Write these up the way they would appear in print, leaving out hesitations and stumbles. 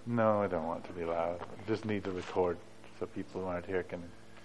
No, I don't want to be loud. I just need to record so people who aren't here can.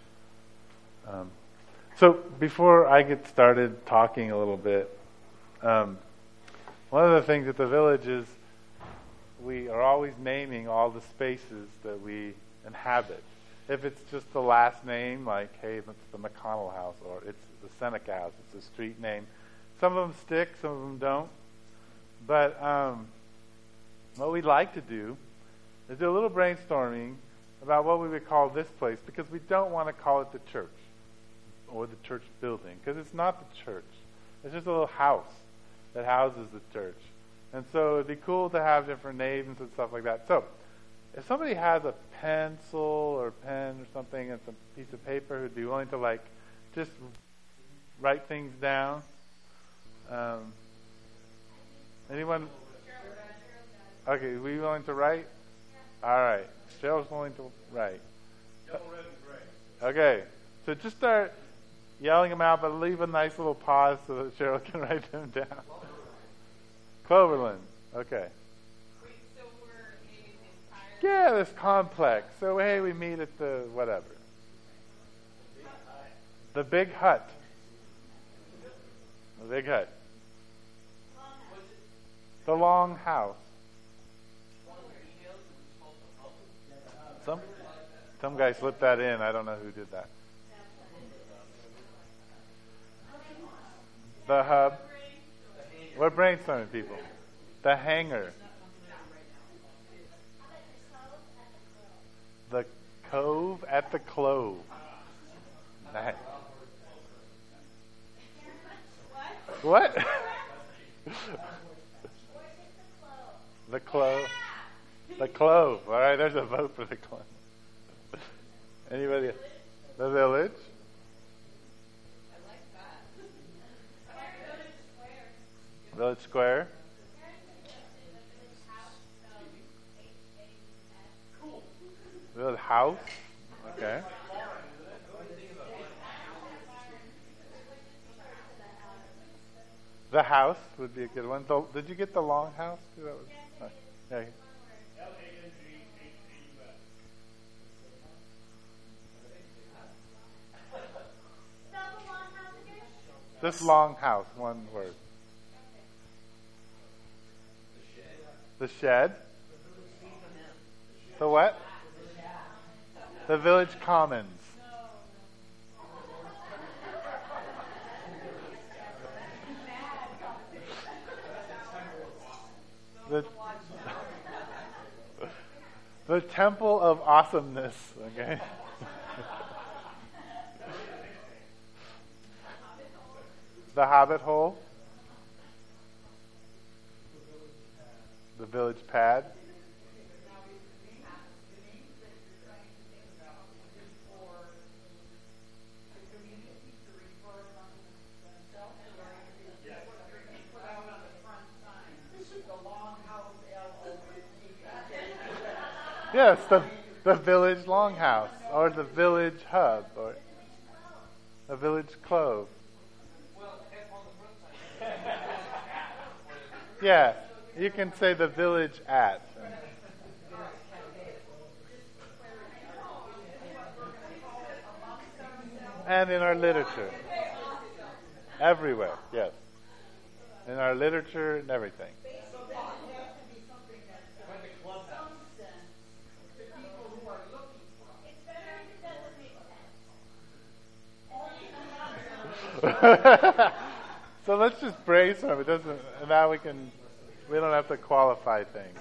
So before I get started talking a little bit, one of the things at the village is we are always naming all the spaces that we inhabit. If it's just the last name, like, hey, that's the McConnell house, or it's the Seneca house, it's a street name. Some of them stick, some of them don't. But what we'd like to do is do a little brainstorming about what we would call this place, because we don't want to call it the church or the church building, because it's not the church. It's just a little house that houses the church. And so it'd be cool to have different names and stuff like that. So if somebody has a pencil or pen or something and some piece of paper who'd be willing to just write things down. Anyone? Okay, are we willing to write? All right. Cheryl's willing to write. Okay, so just start yelling them out, but leave a nice little pause so that Cheryl can write them down. Cloverland. Okay. So we're naming the entire... Yeah, this complex. So, hey, we meet at the whatever. The Big Hut. The Big Hut. The Long House. Some guy slipped that in. I don't know who did that. The Hub. We're brainstorming, people. The Hangar. The Cove at the Clove. Nice. What? The Clove. The Clove. All right, there's a vote for the Clove. Anybody? The Village. I like that. Village Square. Village House. Okay. The House would be a good one. Did you get the Long House? That was, yeah. This Long House, one word. The Shed. The what? The Village Commons. The Temple of Awesomeness. Okay. The Hobbit Hole. The Village Pad. Yes, the Village Longhouse, or the Village Hub, or the Village Clove. Yeah, you can say the Village at. And in our literature. Everywhere, yes. In our literature and everything. So let's just brainstorm. It doesn't. Now we don't have to qualify things.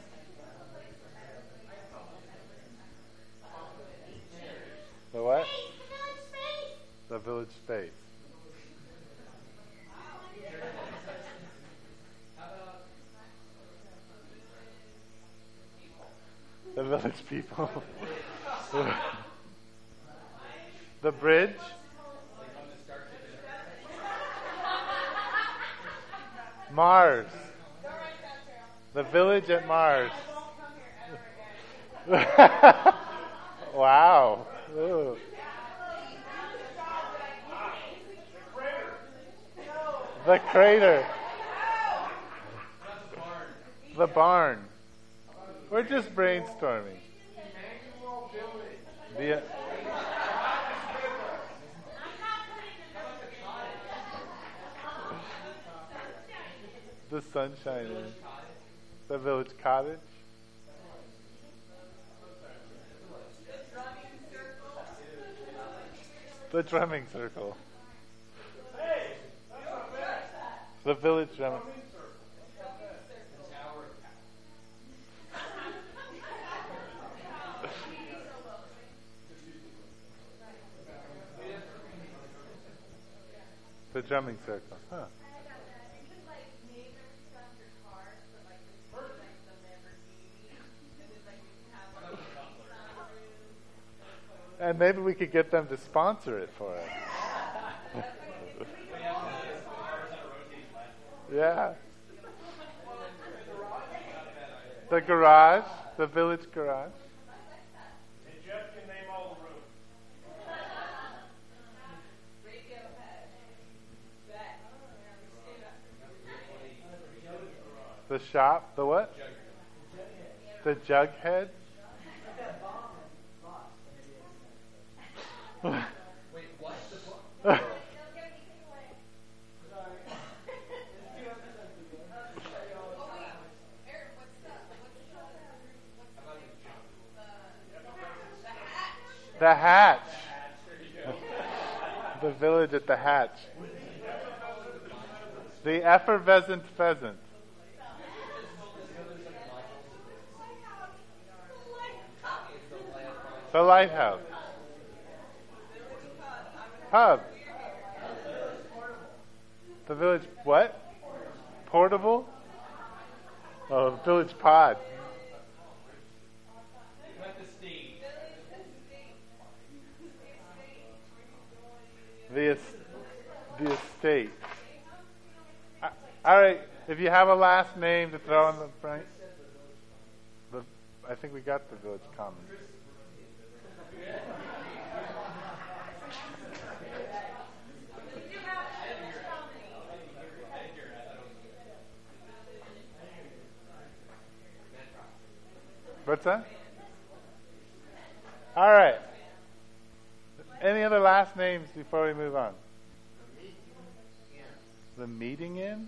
The what? The Village Space. The Village People. The Bridge. Mars. The Village at Mars. Wow. Ooh. The Crater. The Barn. We're just brainstorming. The, the Sunshine Inn. The Village Cottage. The Drumming Circle. The Village Drumming. The Drumming Circle. Huh. And maybe we could get them to sponsor it for us. Yeah. The garage, the village garage. And Jeff can name all the rooms. The shop, the what? The Jughead. Wait, what? The Hatch. The village at the Hatch. The Effervescent Pheasant. The Lighthouse. Pub. The village what? Portable? Oh, village pod. The estate. All right, if you have a last name to throw in the front. I think we got the village commons. What's that? All right. Any other last names before we move on? The Meeting Inn?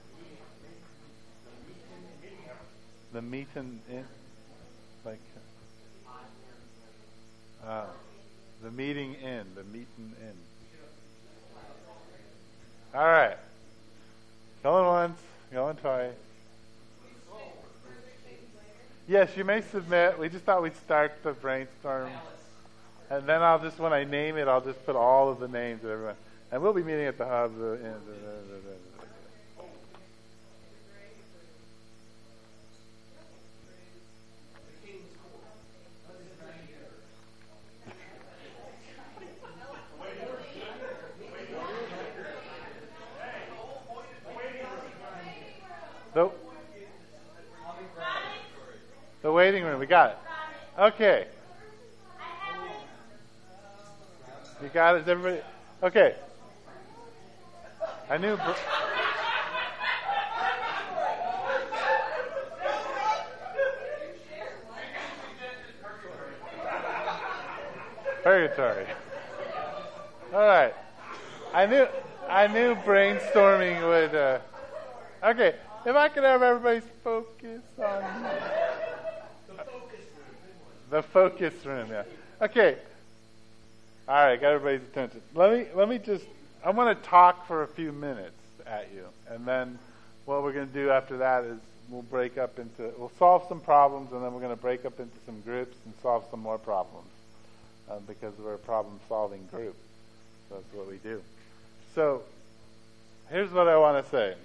The Meetin' Inn? Like, the Meeting Inn. The Meetin' Inn. All right. Going once, going twice. Yes, you may submit. We just thought we'd start the brainstorm. And then I'll just, when I name it, I'll just put all of the names of everyone. And we'll be meeting at the hub. The waiting room. We got it. Okay. You got it? Is everybody? Okay. I knew. Purgatory. All right. I knew brainstorming would. Okay. If I could have everybody's focus on the focus room. Yeah. Okay. All right, got everybody's attention. Let me just, I want to talk for a few minutes at you, and then what we're going to do after that is we'll solve some problems, and then we're going to break up into some groups and solve some more problems, because we're a problem-solving group. So that's what we do. So here's what I want to say.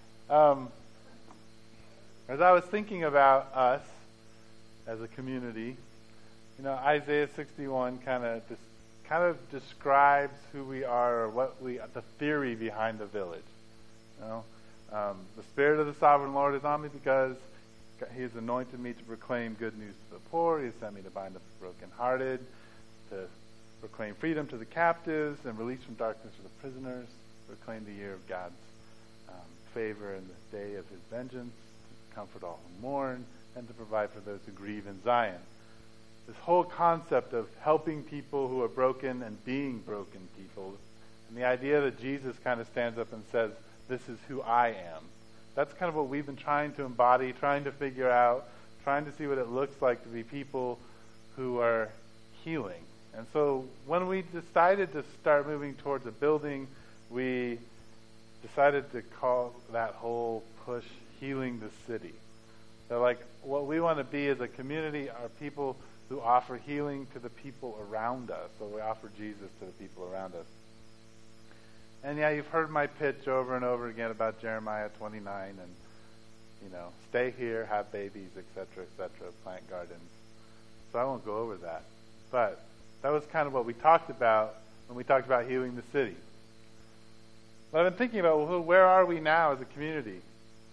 As I was thinking about us as a community, Isaiah 61 kind of describes who we are, or the theory behind the village. The Spirit of the Sovereign Lord is on me because He has anointed me to proclaim good news to the poor. He has sent me to bind up the brokenhearted, to proclaim freedom to the captives and release from darkness for the prisoners, proclaim the year of God's favor and the day of His vengeance, to comfort all who mourn, and to provide for those who grieve in Zion. This whole concept of helping people who are broken and being broken people, and the idea that Jesus kind of stands up and says, this is who I am. That's kind of what we've been trying to embody, trying to figure out, trying to see what it looks like to be people who are healing. And so when we decided to start moving towards a building, we decided to call that whole push Healing the City. So like what we want to be as a community are people who offer healing to the people around us. So we offer Jesus to the people around us. And yeah, you've heard my pitch over and over again about Jeremiah 29 and, stay here, have babies, etc., plant gardens. So I won't go over that. But that was kind of what we talked about when we talked about healing the city. But I've been thinking about, well, where are we now as a community?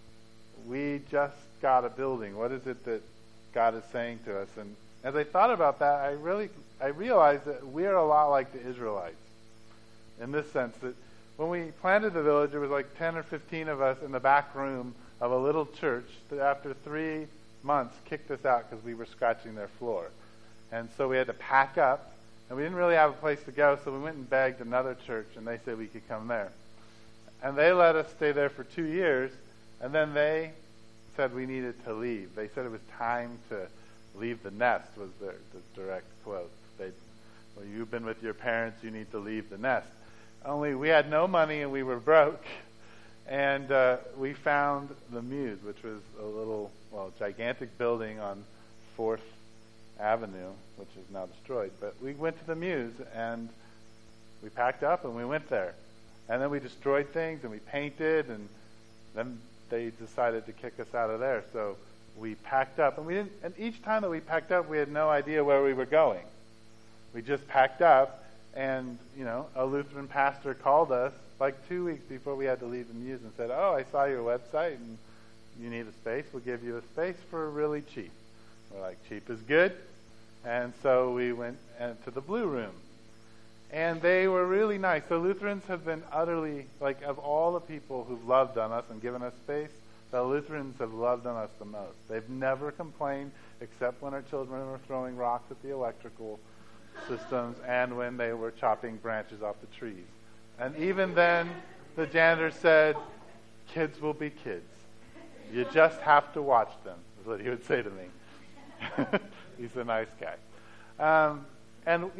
We just got a building. What is it that God is saying to us? And as I thought about that, I realized that we are a lot like the Israelites in this sense that when we planted the village, there was like 10 or 15 of us in the back room of a little church that after 3 months kicked us out because we were scratching their floor. And so we had to pack up, and we didn't really have a place to go, so we went and begged another church, and they said we could come there. And they let us stay there for 2 years, and then they said we needed to leave. They said it was time to leave the nest, was the direct quote. Well, you've been with your parents, you need to leave the nest. Only we had no money and we were broke. And we found the Muse, which was a little, gigantic building on 4th Avenue, which is now destroyed. But we went to the Muse and we packed up and we went there. And then we destroyed things and we painted, and then they decided to kick us out of there. So we packed up, and each time that we packed up, we had no idea where we were going. We just packed up, and a Lutheran pastor called us like 2 weeks before we had to leave the Muse and said, "Oh, I saw your website, and you need a space. We'll give you a space for really cheap." We're like, cheap is good, and so we went to the Blue Room, and they were really nice. The Lutherans have been utterly, of all the people who've loved on us and given us space, the Lutherans have loved on us the most. They've never complained, except when our children were throwing rocks at the electrical systems and when they were chopping branches off the trees. And even then, the janitor said, "Kids will be kids. You just have to watch them," is what he would say to me. He's a nice guy. And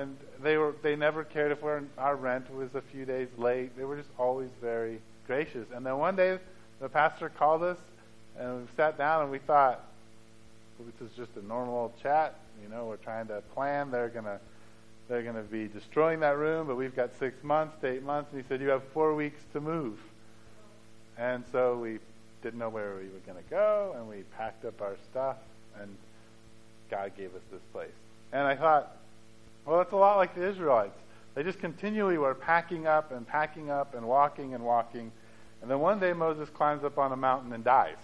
they never cared if our rent was a few days late. They were just always very gracious. And then one day, the pastor called us, and we sat down, and we thought, well, this is just a normal chat. We're trying to plan. They're gonna be destroying that room, but we've got 6 months to 8 months. And he said, "You have 4 weeks to move." And so we didn't know where we were going to go, and we packed up our stuff, and God gave us this place. And I thought, well, it's a lot like the Israelites. They just continually were packing up and walking and walking. And then one day Moses climbs up on a mountain and dies.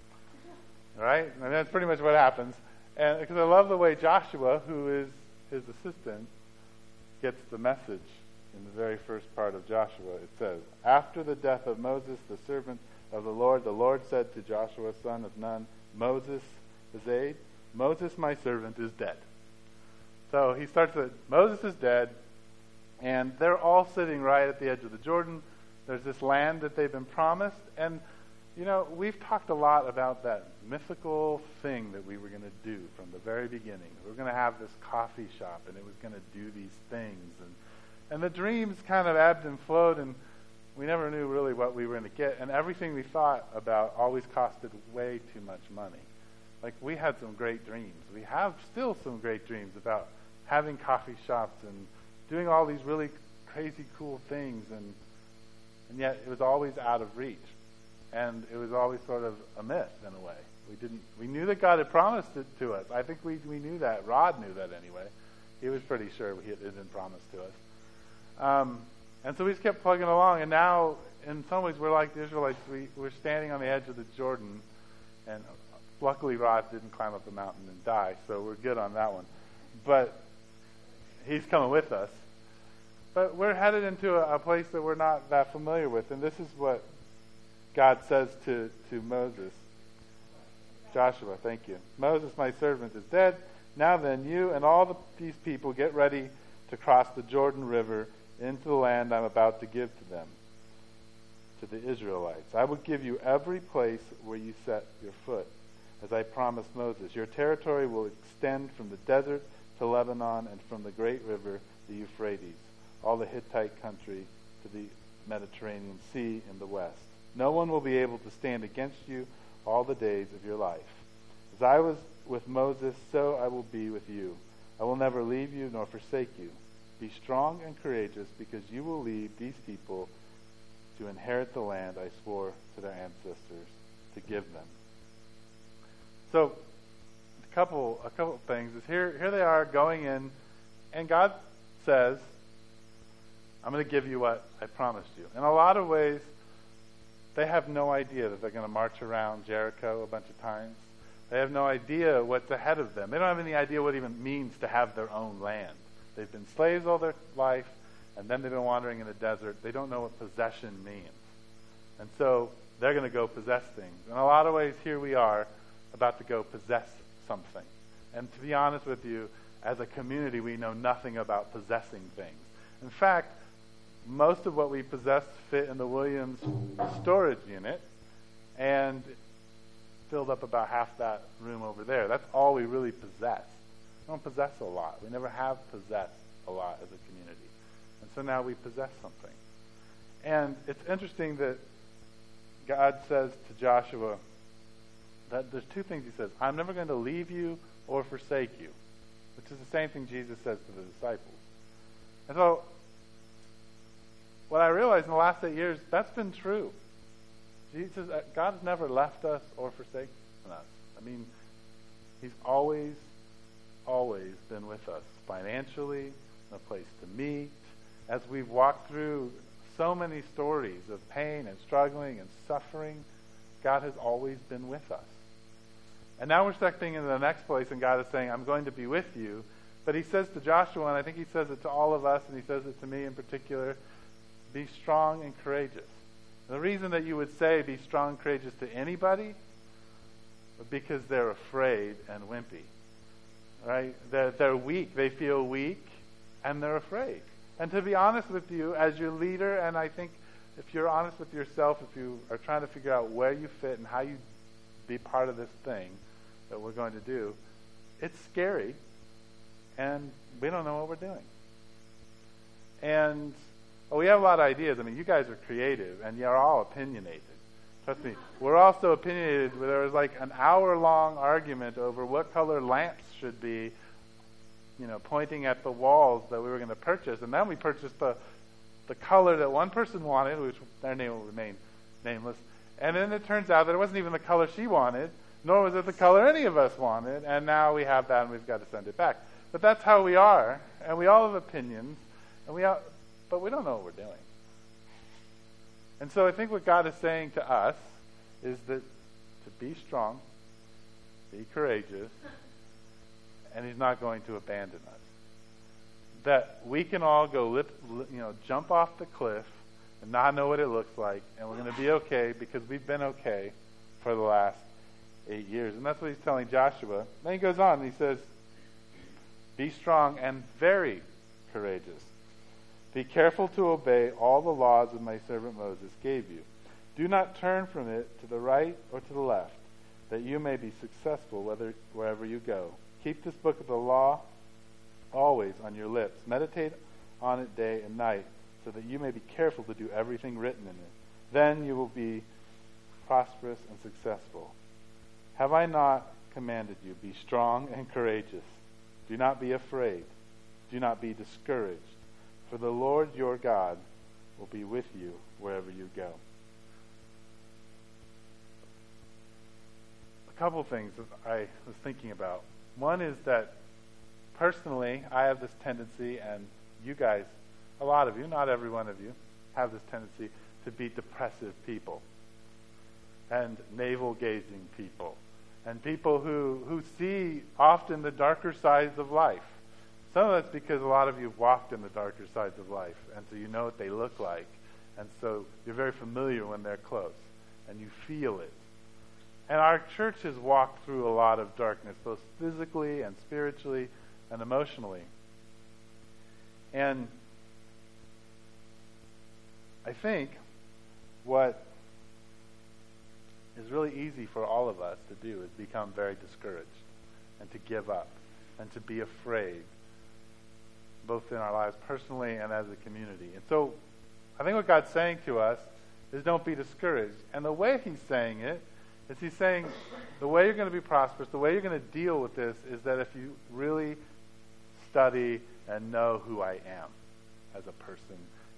Right? And that's pretty much what happens. And because I love the way Joshua, who is his assistant, gets the message in the very first part of Joshua. It says, "After the death of Moses, the servant of the Lord said to Joshua, son of Nun, Moses, his aide, Moses, my servant, is dead." So he starts with, Moses is dead, and they're all sitting right at the edge of the Jordan. There's this land that they've been promised, and we've talked a lot about that mythical thing that we were going to do from the very beginning. We were going to have this coffee shop, and it was going to do these things, and the dreams kind of ebbed and flowed, and we never knew really what we were going to get, and everything we thought about always costed way too much money. We had some great dreams. We have still some great dreams about having coffee shops and doing all these really crazy cool things, and yet it was always out of reach. And it was always sort of a myth in a way. We knew that God had promised it to us. I think we knew that. Rod knew that anyway. He was pretty sure it had been promised to us. And so we just kept plugging along, and now in some ways we're like the Israelites. We're standing on the edge of the Jordan, and luckily Rod didn't climb up the mountain and die, so we're good on that one. But he's coming with us. But we're headed into a place that we're not that familiar with, and this is what God says to Moses. Joshua, thank you. Moses, my servant, is dead. Now then, you and all these people get ready to cross the Jordan River into the land I'm about to give to them, to the Israelites. I will give you every place where you set your foot, as I promised Moses. Your territory will extend from the desert to Lebanon and from the great river, the Euphrates, all the Hittite country to the Mediterranean Sea in the west. No one will be able to stand against you all the days of your life. As I was with Moses, so I will be with you. I will never leave you nor forsake you. Be strong and courageous, because you will lead these people to inherit the land I swore to their ancestors to give them. So, a couple of things is here they are going in, and God says, I'm going to give you what I promised you. In a lot of ways, they have no idea that they're going to march around Jericho a bunch of times. They have no idea what's ahead of them. They don't have any idea what it even means to have their own land. They've been slaves all their life, and then they've been wandering in the desert. They don't know what possession means. And so they're going to go possess things. In a lot of ways, here we are about to go possess something. And to be honest with you, as a community, we know nothing about possessing things. In fact, most of what we possess fit in the Williams storage unit, and filled up about half that room over there. That's all we really possess. We don't possess a lot. We never have possessed a lot as a community. And so now we possess something. And it's interesting that God says to Joshua that there's two things he says. I'm never going to leave you or forsake you, which is the same thing Jesus says to the disciples. And so what I realized in the last 8 years, that's been true. Jesus, God has never left us or forsaken us. I mean, he's always been with us financially, a place to meet. As we've walked through so many stories of pain and struggling and suffering, God has always been with us. And now we're stepping into the next place, and God is saying, I'm going to be with you. But he says to Joshua, and I think he says it to all of us, and he says it to me in particular, be strong and courageous. The reason that you would say be strong and courageous to anybody is because they're afraid and wimpy. Right? They're weak. They feel weak, and they're afraid. And to be honest with you, as your leader, and I think if you're honest with yourself, if you are trying to figure out where you fit and how you be part of this thing that we're going to do, it's scary, and we don't know what we're doing. And we have a lot of ideas. I mean, you guys are creative, and you're all opinionated. Trust me, we're also opinionated. There was like an hour-long argument over what color lamps should be, pointing at the walls that we were going to purchase. And then we purchased the color that one person wanted, which their name will remain nameless. And then it turns out that it wasn't even the color she wanted, nor was it the color any of us wanted. And now we have that, and we've got to send it back. But that's how we are, and we all have opinions, but we don't know what we're doing. And so I think what God is saying to us is that to be strong, be courageous, and he's not going to abandon us. That we can all go, jump off the cliff and not know what it looks like, and we're going to be okay because we've been okay for the last 8 years. And that's what he's telling Joshua. Then he goes on and he says, be strong and very courageous. Be careful to obey all the laws that my servant Moses gave you. Do not turn from it to the right or to the left, that you may be successful wherever you go. Keep this book of the law always on your lips. Meditate on it day and night, so that you may be careful to do everything written in it. Then you will be prosperous and successful. Have I not commanded you? Be strong and courageous. Do not be afraid. Do not be discouraged. For the Lord your God will be with you wherever you go. A couple things that I was thinking about. One is that personally, I have this tendency, and you guys, a lot of you, not every one of you, have this tendency to be depressive people and navel-gazing people and people who see often the darker sides of life. Some of that's because a lot of you have walked in the darker sides of life, and so you know what they look like, and so you're very familiar when they're close, and you feel it. And our church has walked through a lot of darkness, both physically and spiritually and emotionally. And I think what is really easy for all of us to do is become very discouraged and to give up and to be afraid, both in our lives personally and as a community. And so I think what God's saying to us is don't be discouraged. And the way he's saying it is he's saying the way you're going to be prosperous, the way you're going to deal with this is that if you really study and know who I am as a person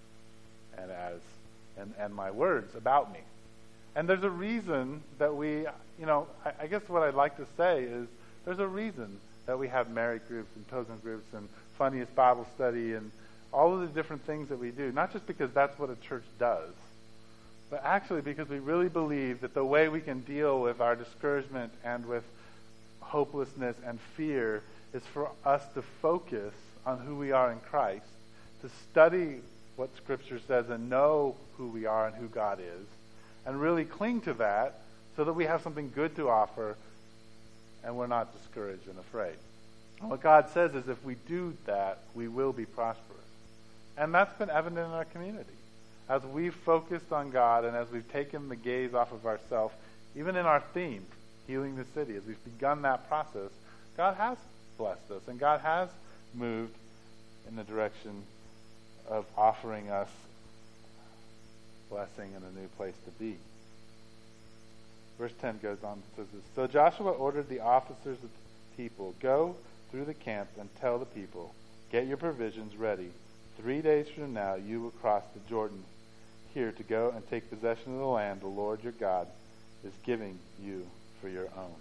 and my words about me. And there's a reason that we, I guess what I'd like to say is there's a reason that we have married groups and pilgrim groups and funniest Bible study and all of the different things that we do. Not just because that's what a church does, but actually because we really believe that the way we can deal with our discouragement and with hopelessness and fear is for us to focus on who we are in Christ, to study what Scripture says and know who we are and who God is, and really cling to that so that we have something good to offer and we're not discouraged and afraid. And what God says is if we do that, we will be prosperous. And that's been evident in our community. As we've focused on God and as we've taken the gaze off of ourselves, even in our theme, Healing the City, as we've begun that process, God has blessed us and God has moved in the direction of offering us blessing and a new place to be. Verse 10 goes on and says this. So Joshua ordered the officers of the people, go through the camp and tell the people, get your provisions ready. 3 days from now you will cross the Jordan here to go and take possession of the land the Lord your God is giving you for your own.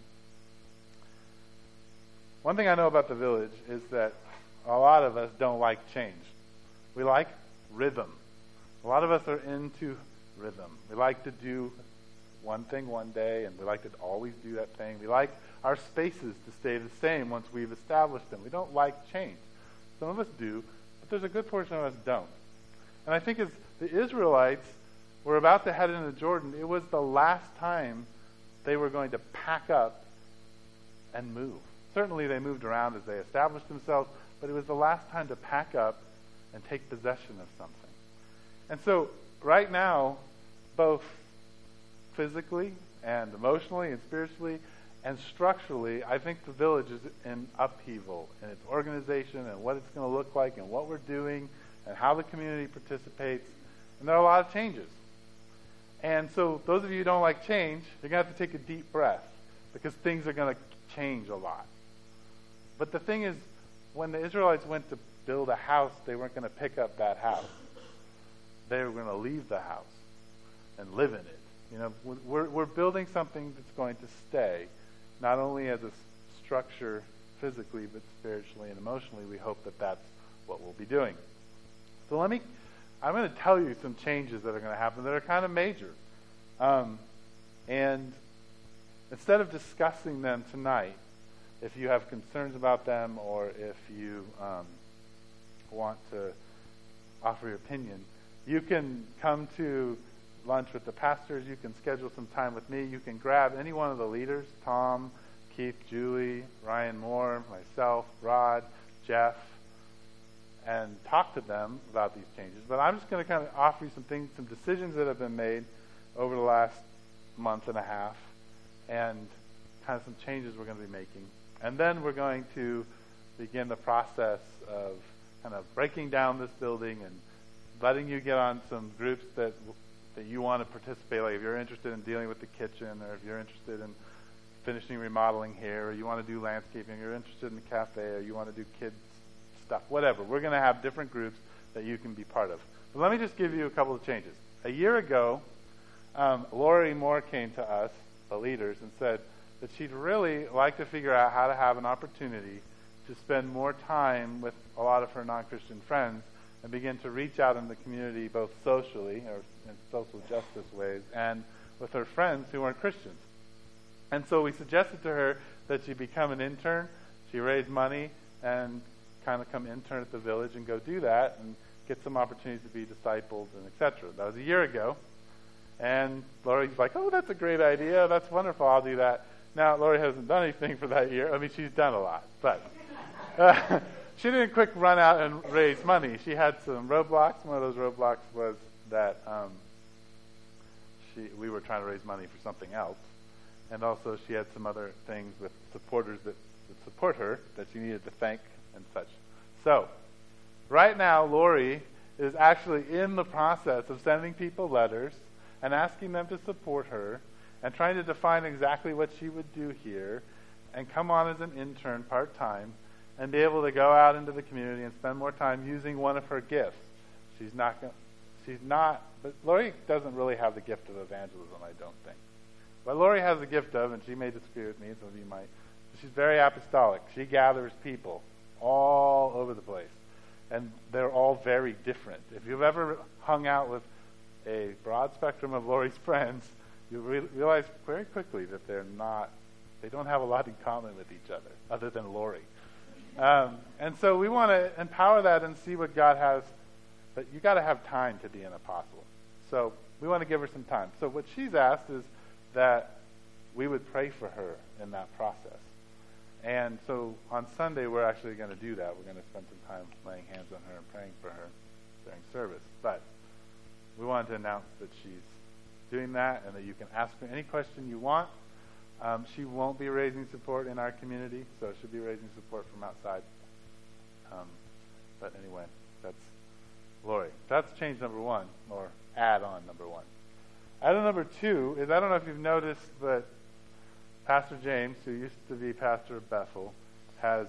One thing I know about the village is that a lot of us don't like change. We like rhythm. A lot of us are into rhythm. We like to do one thing one day, and we like to always do that thing. We like our spaces to stay the same once we've established them. We don't like change. Some of us do, but there's a good portion of us don't. And I think as the Israelites were about to head into Jordan, it was the last time they were going to pack up and move. Certainly they moved around as they established themselves, but it was the last time to pack up and take possession of something. And so right now, both physically and emotionally and spiritually and structurally, I think the village is in upheaval in its organization and what it's going to look like and what we're doing and how the community participates. And there are a lot of changes. And so those of you who don't like change, you're going to have to take a deep breath because things are going to change a lot. But the thing is, when the Israelites went to build a house, they weren't going to pick up that house. They were going to leave the house and live in it. You know, we're building something that's going to stay, not only as a structure physically, but spiritually and emotionally. We hope that that's what we'll be doing. So I'm going to tell you some changes that are going to happen that are kind of major. And instead of discussing them tonight, if you have concerns about them or if you want to offer your opinion, you can come to lunch with the pastors. You can schedule some time with me. You can grab any one of the leaders, Tom, Keith, Julie, Ryan Moore, myself, Rod, Jeff, and talk to them about these changes. But I'm just going to kind of offer you some things, some decisions that have been made over the last month and a half, and kind of some changes we're going to be making. And then we're going to begin the process of kind of breaking down this building and letting you get on some groups that you want to participate. Like if you're interested in dealing with the kitchen, or if you're interested in finishing remodeling here, or you want to do landscaping, or you're interested in the cafe, or you want to do kids stuff, whatever. We're going to have different groups that you can be part of. But let me just give you a couple of changes. A year ago, Lori Moore came to us, the leaders, and said that she'd really like to figure out how to have an opportunity to spend more time with a lot of her non-Christian friends and begin to reach out in the community both socially or in social justice ways and with her friends who aren't Christians. And so we suggested to her that she become an intern. She raised money and kind of come intern at the village and go do that and get some opportunities to be discipled and etc. That was a year ago. And Lori's like, oh, that's a great idea. That's wonderful. I'll do that. Now, Lori hasn't done anything for that year. I mean, she's done a lot, but she didn't quick run out and raise money. She had some roadblocks. One of those roadblocks was that we were trying to raise money for something else. And also she had some other things with supporters that would support her that she needed to thank and such. So, right now, Lori is actually in the process of sending people letters and asking them to support her and trying to define exactly what she would do here and come on as an intern part-time and be able to go out into the community and spend more time using one of her gifts. But Lori doesn't really have the gift of evangelism, I don't think. But Lori has the gift of, and she may disagree with me, some of you might, she's very apostolic. She gathers people all over the place. And they're all very different. If you've ever hung out with a broad spectrum of Lori's friends, you'll realize very quickly that they don't have a lot in common with each other than Lori. And so we want to empower that and see what God has. But you got to have time to be an apostle. So we want to give her some time. So what she's asked is that we would pray for her in that process. And so on Sunday, we're actually going to do that. We're going to spend some time laying hands on her and praying for her during service. But we wanted to announce that she's doing that and that you can ask her any question you want. She won't be raising support in our community, so she'll be raising support from outside. But anyway, that's Lori. That's change number one, or add-on number one. Add-on number two is, I don't know if you've noticed, but Pastor James, who used to be pastor of Bethel, has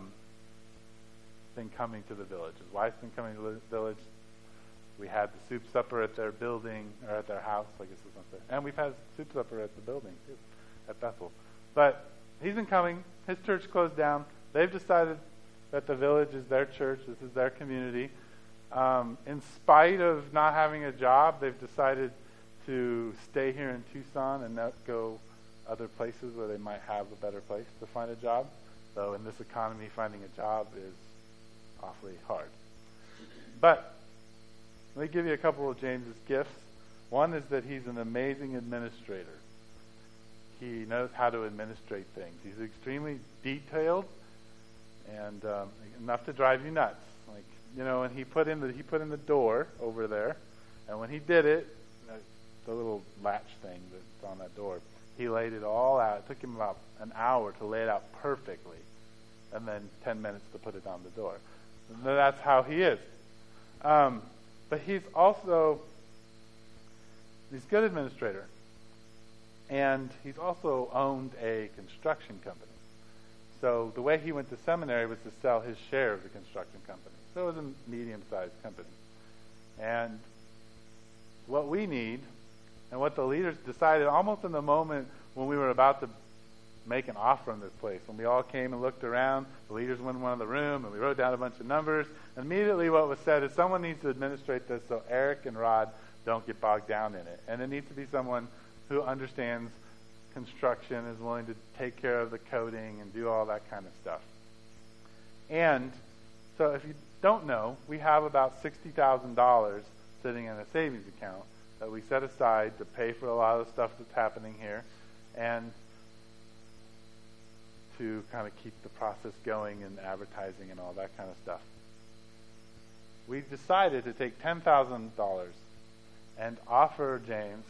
been coming to the village. His wife's been coming to the village. We had the soup supper at their building, or at their house, I guess it's not there. And we've had soup supper at the building, too, at Bethel. But he's been coming. His church closed down. They've decided that the village is their church. This is their community. In spite of not having a job, they've decided to stay here in Tucson and not go other places where they might have a better place to find a job. Though in this economy, finding a job is awfully hard. But let me give you a couple of James's gifts. One is that he's an amazing administrator. He knows how to administrate things. He's extremely detailed and enough to drive you nuts. Like, you know, and he put in the door over there, and when he did it, the little latch thing that's on that door, he laid it all out. It took him about an hour to lay it out perfectly, and then 10 minutes to put it on the door. And that's how he is. But he's a good administrator. And he's also owned a construction company. So the way he went to seminary was to sell his share of the construction company. So it was a medium-sized company. And what we need, and what the leaders decided almost in the moment when we were about to make an offer on this place, when we all came and looked around, the leaders went in one of the room, and we wrote down a bunch of numbers. Immediately what was said is someone needs to administrate this so Eric and Rod don't get bogged down in it. And it needs to be someone who understands construction, is willing to take care of the coding and do all that kind of stuff. And so if you don't know, we have about $60,000 sitting in a savings account that we set aside to pay for a lot of the stuff that's happening here and to kind of keep the process going and advertising and all that kind of stuff. We decided to take $10,000 and offer James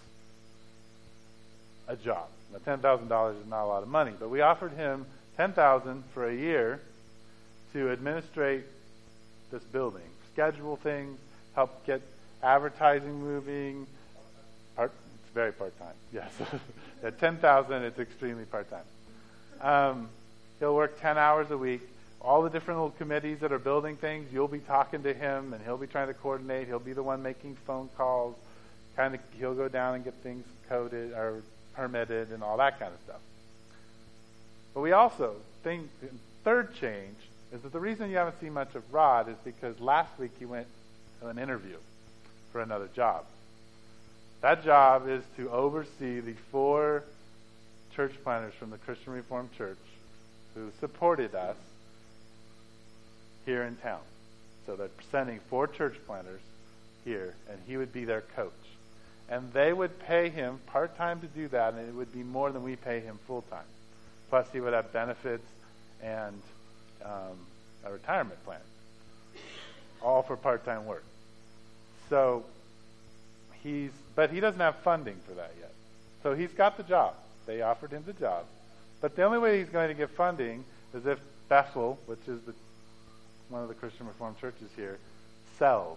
a job. Now, $10,000 is not a lot of money, but we offered him $10,000 for a year to administrate this building, schedule things, help get advertising moving. It's very part-time, yes. At $10,000, it's extremely part-time. He'll work 10 hours a week. All the different little committees that are building things, you'll be talking to him, and he'll be trying to coordinate. He'll be the one making phone calls. He'll go down and get things coded or permitted and all that kind of stuff. But we also think, the third change is that the reason you haven't seen much of Rod is because last week he went to an interview for another job. That job is to oversee the 4 church planters from the Christian Reformed Church who supported us here in town. So they're sending 4 church planters here, and he would be their coach. and they would pay him part-time to do that, and it would be more than we pay him full-time. Plus, he would have benefits and a retirement plan, all for part-time work. So but he doesn't have funding for that yet. So he's got the job. They offered him the job. But the only way he's going to get funding is if Bethel, which is one of the Christian Reformed churches here, sells.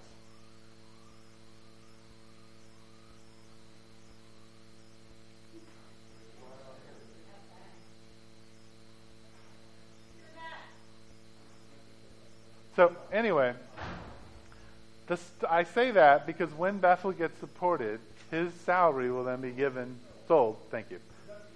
So anyway, I say that because when Bethel gets supported, his salary will then be sold. Thank you.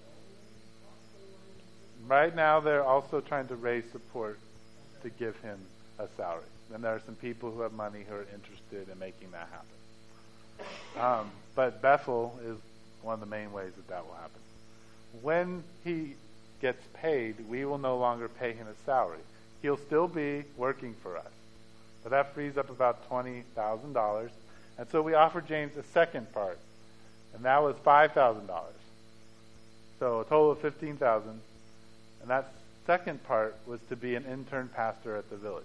Right now, they're also trying to raise support to give him a salary. And there are some people who have money who are interested in making that happen. But Bethel is one of the main ways that will happen. When he gets paid, we will no longer pay him a salary. He'll still be working for us. But that frees up about $20,000. And so we offered James a second part. And that was $5,000. So a total of $15,000. And that second part was to be an intern pastor at the village.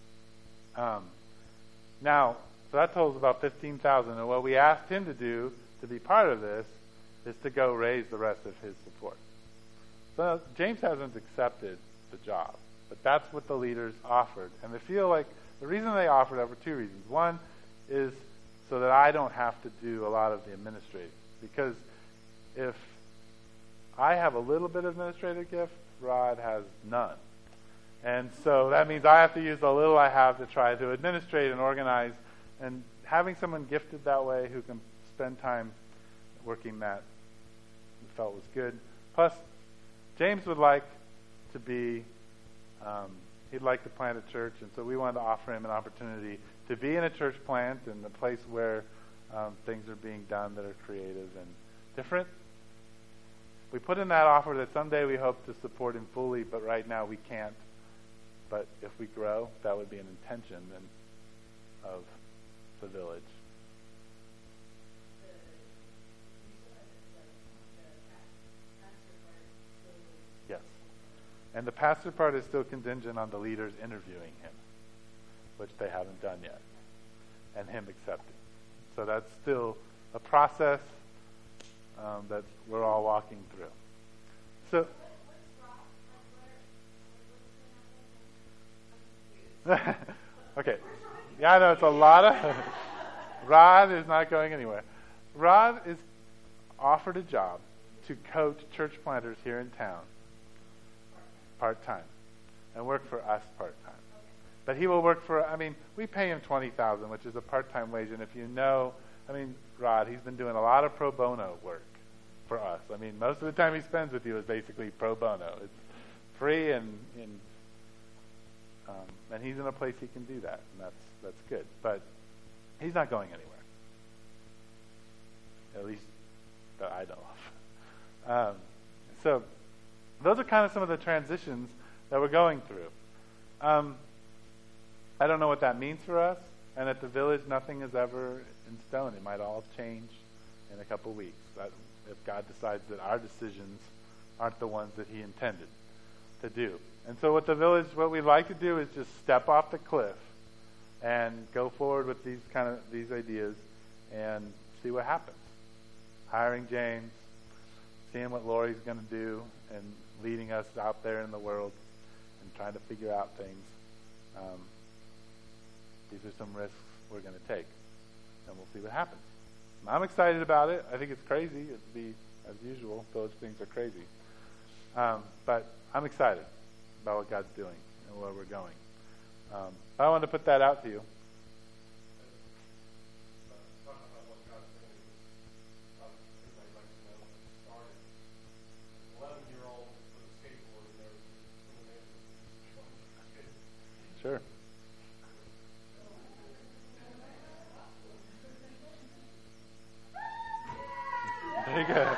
Now, so that totals about $15,000. And what we asked him to do to be part of this is to go raise the rest of his support. So James hasn't accepted the job. But that's what the leaders offered. And they feel like the reason they offered that for two reasons. One is so that I don't have to do a lot of the administrative. Because if I have a little bit of administrative gift, Rod has none. And so that means I have to use the little I have to try to administrate and organize. And having someone gifted that way who can spend time working that, we felt was good. Plus, James would like to be, he'd like to plant a church, and so we wanted to offer him an opportunity to be in a church plant in a place where things are being done that are creative and different. We put in that offer that someday we hope to support him fully, but right now we can't. But if we grow, that would be an intention of the village. Yes. And the pastor part is still contingent on the leaders interviewing him, which they haven't done yet, and him accepting. So that's still a process that we're all walking through. So, okay. Yeah, I know it's a lot of... Rod is not going anywhere. Rod is offered a job to coach church planters here in town part-time and work for us part-time. But he will work for, we pay him $20,000, which is a part-time wage. And if you know, Rod, he's been doing a lot of pro bono work for us. Most of the time he spends with you is basically pro bono. It's free and he's in a place he can do that, and that's good. But he's not going anywhere. At least that I know of. So those are kind of some of the transitions that we're going through. I don't know what that means for us. And at the village, nothing is ever in stone. It might all change in a couple weeks. If God decides that our decisions aren't the ones that he intended to do. And so what we'd like to do is just step off the cliff and go forward with these ideas and see what happens. Hiring James, seeing what Lori's going to do, and leading us out there in the world and trying to figure out things. These are some risks we're going to take, and we'll see what happens. I'm excited about it. I think it's crazy. It'd be, as usual, village things are crazy. But I'm excited about what God's doing and where we're going. I wanted to put that out to you. Sure. There you go.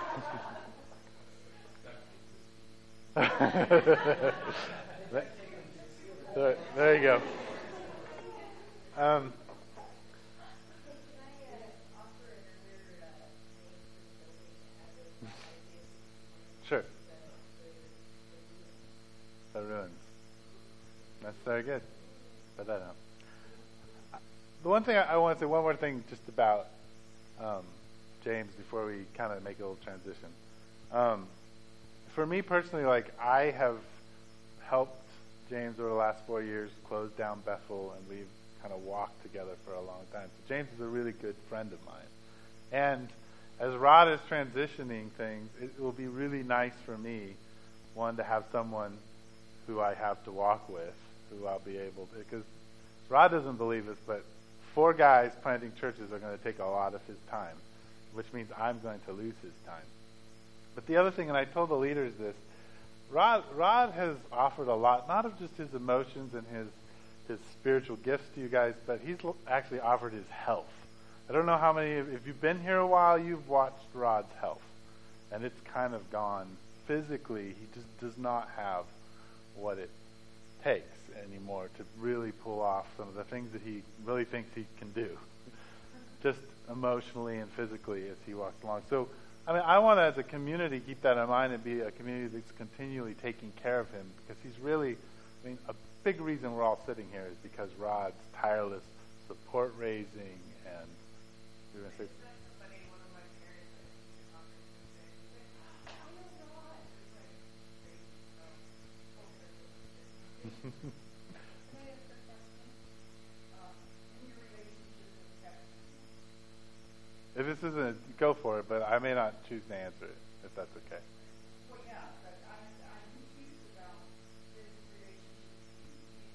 There you go. the ruins. That's very good. Put that out. The one thing I want to say, one more thing just about James before we kind of make a little transition. For me personally, like I have helped James over the last 4 years close down Bethel, and we've kind of walked together for a long time. So James is a really good friend of mine. And as Rod is transitioning things, it will be really nice for me, one, to have someone who I have to walk with, who I'll be able to, because Rod doesn't believe this, but 4 guys planting churches are going to take a lot of his time, which means I'm going to lose his time. But the other thing, and I told the leaders this, Rod has offered a lot, not of just his emotions and his spiritual gifts to you guys, but he's actually offered his health. I don't know how many, if you've been here a while, you've watched Rod's health. And it's kind of gone. Physically, he just does not have what it takes anymore to really pull off some of the things that he really thinks he can do. Just emotionally and physically as he walks along. So, I mean, I want to, as a community, keep that in mind and be a community that's continually taking care of him, because he's really, I mean, a big reason we're all sitting here is because Rod's tireless support raising and, you're going to say, One of my parents if this isn't, go for it, but I may not choose to answer it, if that's okay. Well, yeah, but I'm confused about his relationship.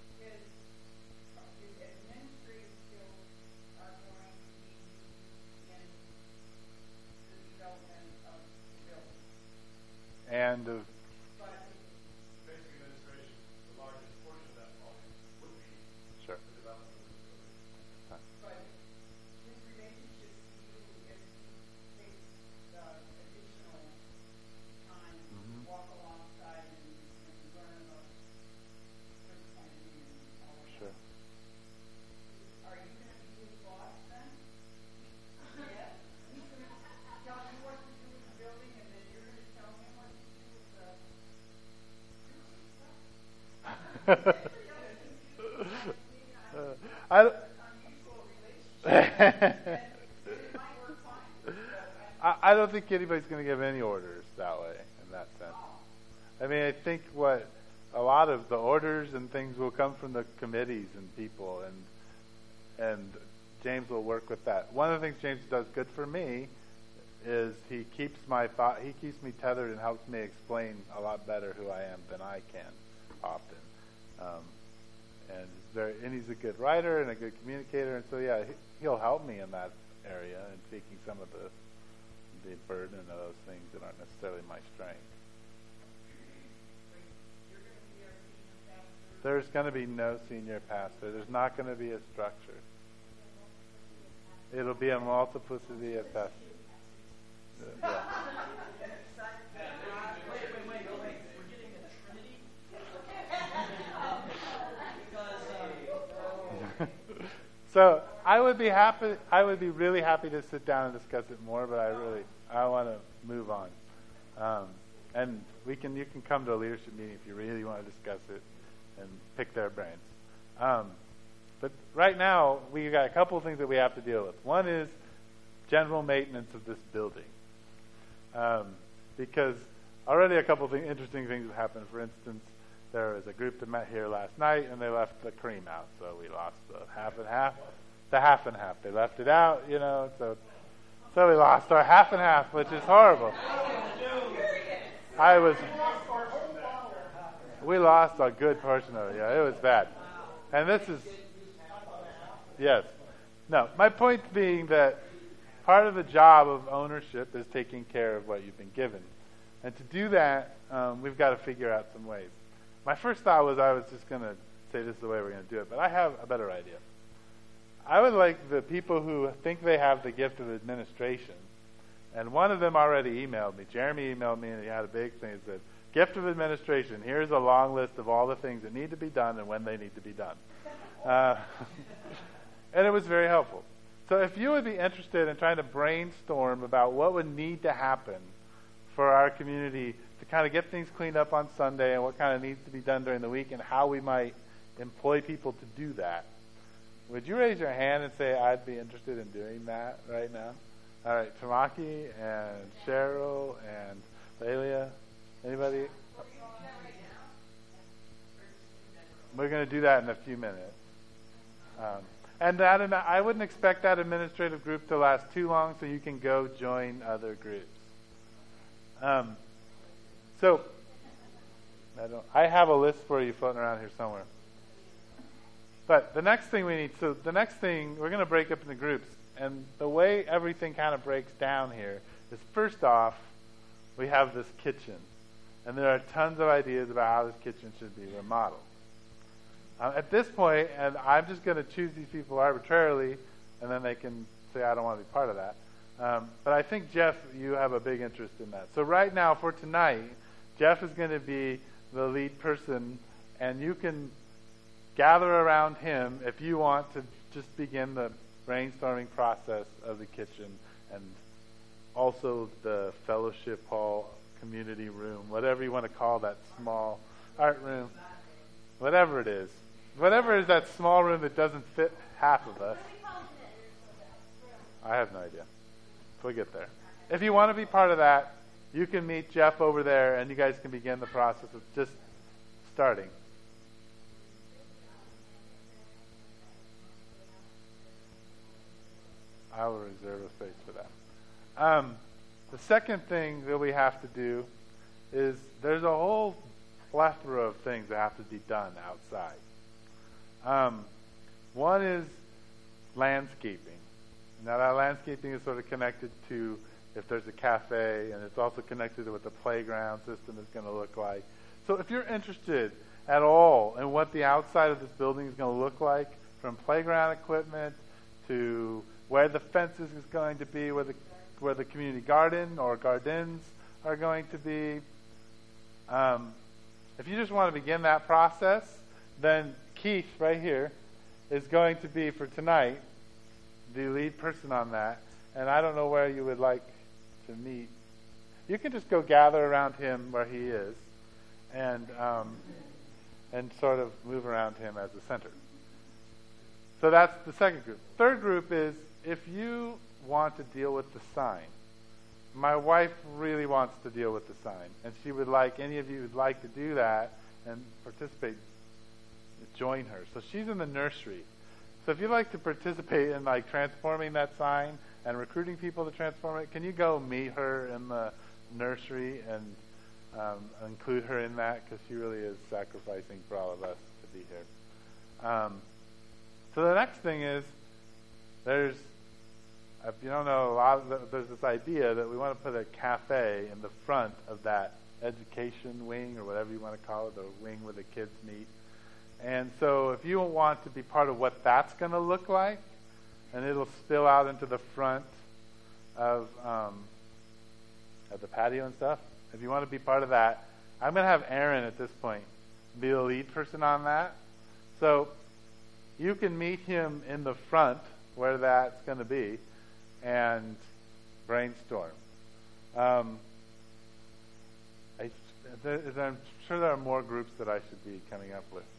His administrative skills are going to be used in the development of the building. And But Basic administration, the largest portion of that volume would be sure. the development of the building. But his relationship to you, if he takes the additional time to walk alongside and learn about certain planning and all of Sure. that, are you going to be his boss then? Yes? He's going to tell you what to do with the building, and then you're going to tell him what to do with the I, unusual relationship. It might work fine. I don't think anybody's going to give any orders that way, in that sense. I mean, I think what a lot of the orders and things will come from the committees and people, and James will work with that. One of the things James does good for me is he keeps me tethered and helps me explain a lot better who I am than I can often. And he's a good writer and a good communicator, and so yeah, he'll help me in that area and taking some of the burden of those things that aren't necessarily my strength. There's going to be no senior pastor. There's not going to be a structure. It'll be a multiplicity of pastors. Yeah. Wait. We're getting a Trinity? So I would be really happy to sit down and discuss it more, but I want to move on. And you can come to a leadership meeting if you really want to discuss it and pick their brains. But right now, we've got a couple of things that we have to deal with. One is general maintenance of this building. Because already a couple of interesting things have happened. For instance, there was a group that met here last night, and they left the cream out. So we lost the half and half. The half and half. They left it out, so we lost our half and half, which is horrible. We lost a good portion of it. Yeah, it was bad. And this is, yes. No, my point being that part of the job of ownership is taking care of what you've been given. And to do that, we've got to figure out some ways. My first thought was I was just going to say this is the way we're going to do it, but I have a better idea. I would like the people who think they have the gift of administration, and one of them already emailed me. Jeremy emailed me, and he had a big thing. He said, gift of administration, here's a long list of all the things that need to be done and when they need to be done. And it was very helpful. So if you would be interested in trying to brainstorm about what would need to happen for our community to kind of get things cleaned up on Sunday and what kind of needs to be done during the week and how we might employ people to do that. Would you raise your hand and say, I'd be interested in doing that right now? All right, Tamaki and Cheryl and Lelia. Anybody? We're going to do that in a few minutes. And I wouldn't expect that administrative group to last too long, so you can go join other groups. So, I have a list for you floating around here somewhere. But the next thing we're going to break up into groups. And the way everything kind of breaks down here is, first off, we have this kitchen. And there are tons of ideas about how this kitchen should be remodeled. At this point, and I'm just going to choose these people arbitrarily, and then they can say, I don't want to be part of that. But I think, Jeff, you have a big interest in that. So right now, for tonight, Jeff is going to be the lead person, and you can gather around him if you want to just begin the brainstorming process of the kitchen and also the fellowship hall, community room, whatever you want to call that small art room, whatever it is. Whatever is that small room that doesn't fit half of us. I have no idea. We'll get there. If you want to be part of that, you can meet Jeff over there, and you guys can begin the process of just starting. I will reserve a space for that. The second thing that we have to do is there's a whole plethora of things that have to be done outside. One is landscaping. Now that landscaping is sort of connected to if there's a cafe, and it's also connected to what the playground system is going to look like. So if you're interested at all in what the outside of this building is going to look like, from playground equipment to where the fences is going to be, where the community garden or gardens are going to be, if you just want to begin that process, then Keith right here is going to be, for tonight, the lead person on that. And I don't know where you would like to meet. You can just go gather around him where he is and sort of move around him as the center. So that's the second group. Third group is if you want to deal with the sign. My wife really wants to deal with the sign, and she would like any of you who'd like to do that and participate, join her. So she's in the nursery. So if you'd like to participate in like transforming that sign and recruiting people to transform it, can you go meet her in the nursery and include her in that, because she really is sacrificing for all of us to be here. So the next thing is there's, if you don't know, there's this idea that we want to put a cafe in the front of that education wing, or whatever you want to call it, the wing where the kids meet. And so if you want to be part of what that's going to look like, and it'll spill out into the front of the patio and stuff, if you want to be part of that, I'm going to have Aaron at this point be the lead person on that. So you can meet him in the front where that's going to be and brainstorm. I'm sure there are more groups that I should be coming up with.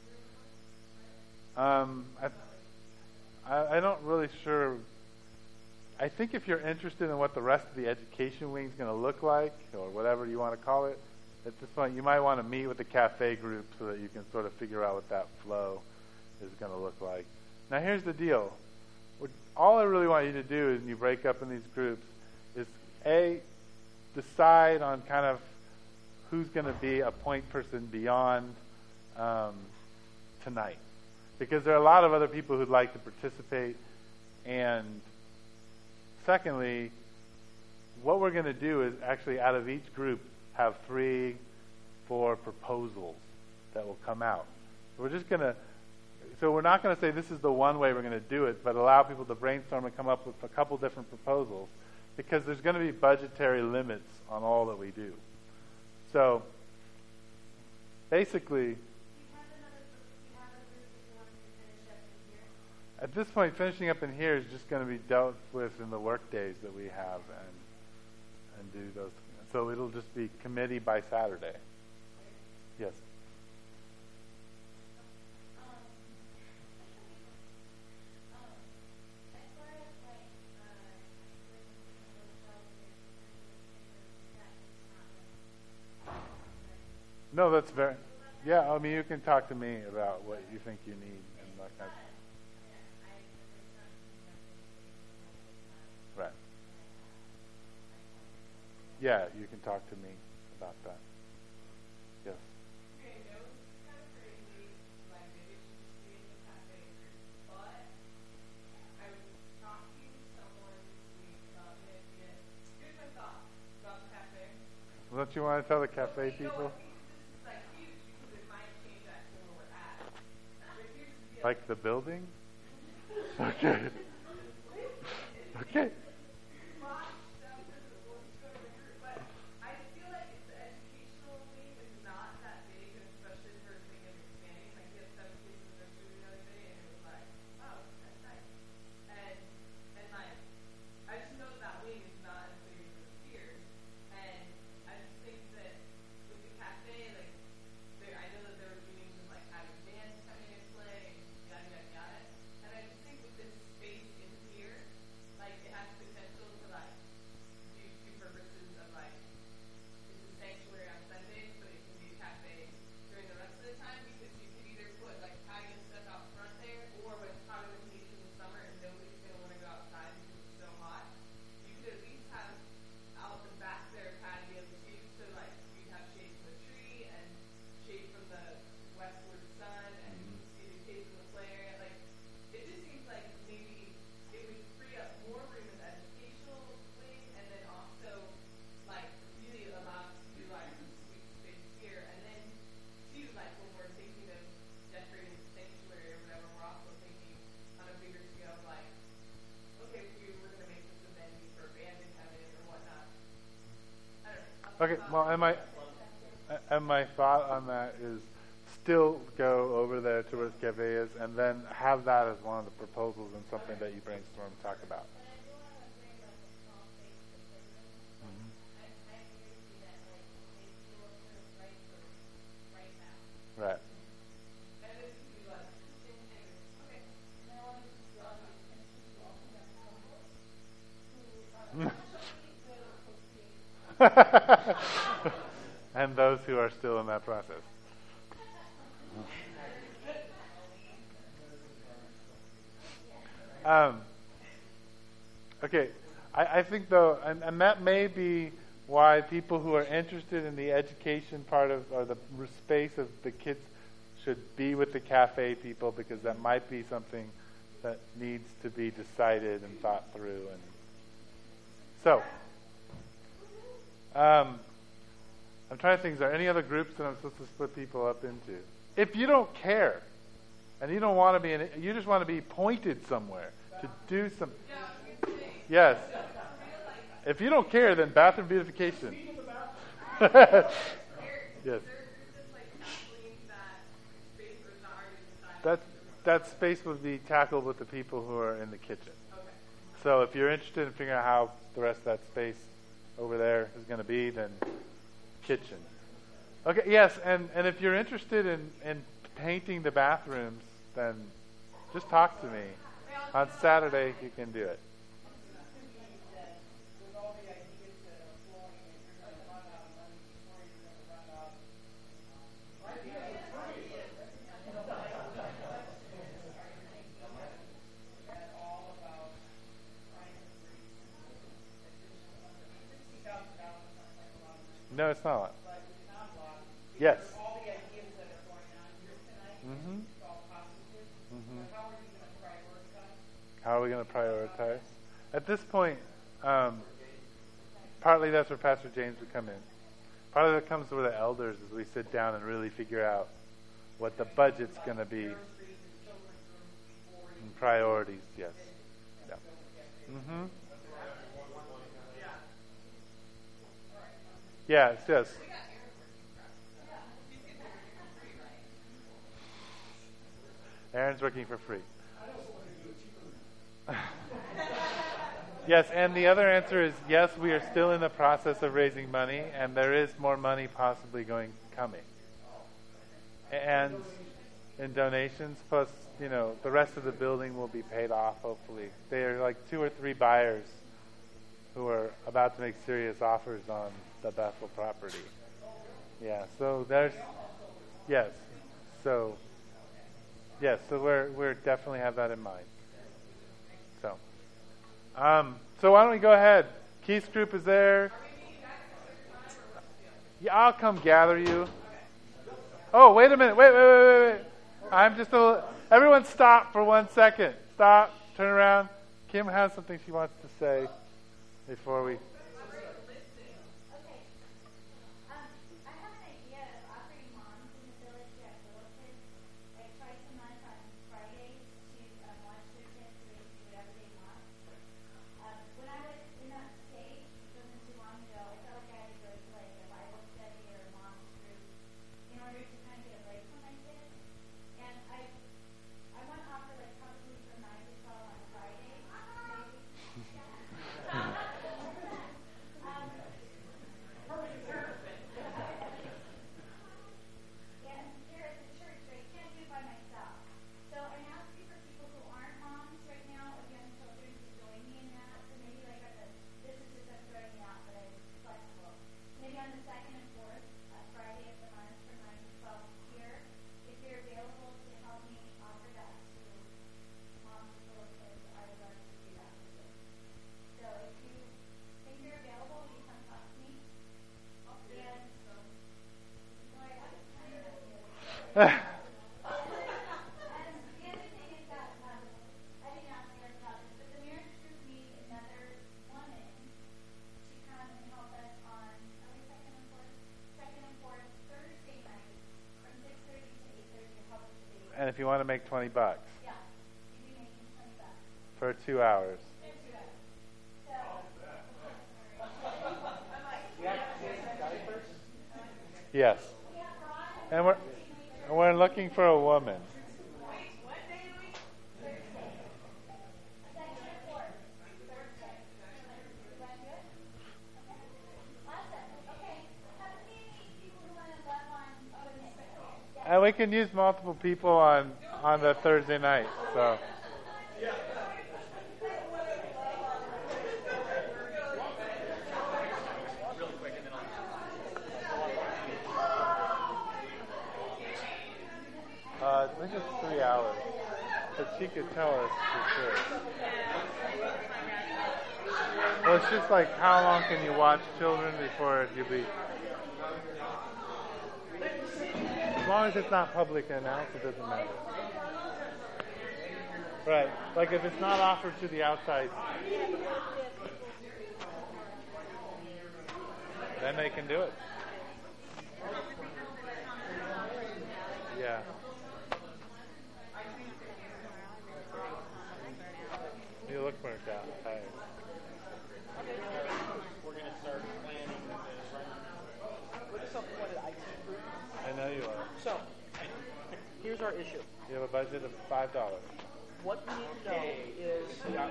I'm not really sure. I think if you're interested in what the rest of the education wing is going to look like, or whatever you want to call it, at this point you might want to meet with the cafe group so that you can sort of figure out what that flow is going to look like. Now here's the deal. All I really want you to do is, when you break up in these groups, is decide on kind of who's going to be a point person beyond tonight. Because there are a lot of other people who'd like to participate. And secondly, what we're going to do is actually, out of each group, have 3-4 proposals that will come out. So we're not going to say this is the one way we're going to do it, but allow people to brainstorm and come up with a couple different proposals, because there's going to be budgetary limits on all that we do. So basically, at this point, finishing up in here is just going to be dealt with in the work days that we have and do those. So it'll just be committee by Saturday. Yes. No, that's very. Yeah, I mean, you can talk to me about what you think you need and that kind of. Right. Yeah, you can talk to me about that. Yes. Okay, no, this is kind of crazy. Like, maybe it should just be in the cafe group. But I was talking to someone this week about the idea. Here's my thought about the cafe. Well, don't you want to tell the cafe Okay, people? No, I think this is like huge because it might change actually where we're at. But here's the deal. Like the building? Okay. Okay. But I feel like it's the educational wing is not that big, especially for thinking of expanding. Like, we had 7 kids in the nursery the other day, and it was like, oh, that's nice. And like, I just know that wing is not as big as it appears. And I just think that with the cafe, like, I know that there were meetings of like having bands coming and play, yada yada yada. And I just think with this space in here, like, it has potential to like do 2 purposes of like, it's a sanctuary on Sundays, but it can be a cafe during the rest of the time, because you could either put like patio stuff out front there, or when it's hotter than it is in the summer and nobody's gonna want to go outside because it's so hot, you could at least have out the back there patio too, so like you'd have shade from the tree and shade from the westward sun, and you can see the kids in the play area. Like, it just seems like maybe it would free up more room in the educational wing, and then also like really allow us to do like some sweet space here. And then too, like when we're thinking of decorating the sanctuary or whatever, we're also thinking on a bigger scale, like, okay, we're gonna make this a venue for a band to come in or whatnot. I don't know. Okay. Well, and my thought on that is still go over there to where the cafe is, and then have that as one of the proposals and something that you brainstorm and talk about. But I do want to bring up the small space for children. Mhm. I agree with you that like they feel approved right now. Right. And this could be like, okay. And I want to just love you and see you all who have come who will associate. And those who are still in that process. Okay, I think though, and that may be why people who are interested in the education part of, or the space of the kids should be with the cafe people, because that might be something that needs to be decided and thought through. And so, I'm trying to think, is there any other groups that I'm supposed to split people up into? If you don't care, and you don't want to be you just want to be pointed somewhere to do some. Yes. If you don't care, then bathroom beautification. Yes. That space would be tackled with the people who are in the kitchen. So if you're interested in figuring out how the rest of that space over there is going to be, then kitchen. Okay, yes, and if you're interested in painting the bathrooms, then just talk to me. On Saturday, you can do it. With all the ideas that are flowing, and you're going to run out of money before you're going to run out. At all about trying to raise additional money. $60,000 sounds like a lot of money, No, it's not. but it's not a lot. Yes. Because all the ideas that are going on here tonight, Mhm. it's all positive. Mhm. But how are you going to prioritize? How are we going to prioritize? At this point, partly that's where Pastor James would come in. Partly that comes with the elders as we sit down and really figure out what the budget's going to be. And priorities, yes. Yeah. Mm-hmm. Yes, yes. Aaron's working for free. Yes, and the other answer is yes, we are still in the process of raising money, and there is more money possibly coming. And in donations, plus, the rest of the building will be paid off, hopefully. There are like 2 or 3 buyers who are about to make serious offers on the Bethel property. Yeah, so so we're definitely have that in mind. So why don't we go ahead? Keith's group is there. Yeah, I'll come gather you. Oh, wait a minute. Wait. I'm just everyone stop for 1 second. Stop. Turn around. Kim has something she wants to say before we... Okay. I have an idea of offering moms in the village who have little kids, like twice a month on Fridays to watch their kids so they can do whatever they want. When I was in that state, it wasn't too long ago, I felt like I had to go to like a Bible study or a mom's group in order to kind of get a break from my kids. And I want to offer like probably from 9 to 12 on Friday, maybe. And here at the church, I can't do it by myself. So I'm asking for people who aren't moms right now of young children to join me in that. So maybe like this is just I'm throwing it out, but I'm flexible. Maybe on the 2nd and 4th Friday of the month from 9 to 12 here, if you're available to help me offer that to moms with little kids, I would love to do that with you. So if you think you're available, you come talk to me. And sorry, I was kind of and the other thing is that I didn't ask you guys about this, but the marriage group needs another woman to come and help us on second and fourth Thursday night from 6:30 to 8:30 to help with the baby. And if you want to make $20 Yeah, you'd be making $20 for 2 hours. Yes. And we're looking for a woman. And we can use multiple people on the Thursday night. So. I think it's 3 hours, but she could tell us for sure. Well, it's just like how long can you watch children before you be... As long as it's not public announced, it doesn't matter. Right, like if it's not offered to the outside, then they can do it. Yeah. You look burnt out, tired. We're going to start planning with a self-appointed IT group. I know you are. So, here's our issue. You have a budget of $5. What we need to know is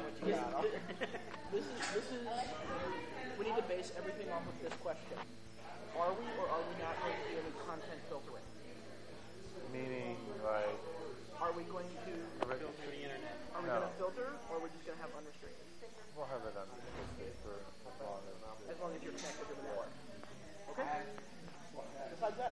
this is we need to base everything off of this question. Are we or are we not going to do any content filtering? Meaning, like... Are we going to filter the internet? Are we going to filter, or are we just going to have unrestricted? We'll have it unrestricted for as long as... As long as you're connected to the network. Okay? Besides that,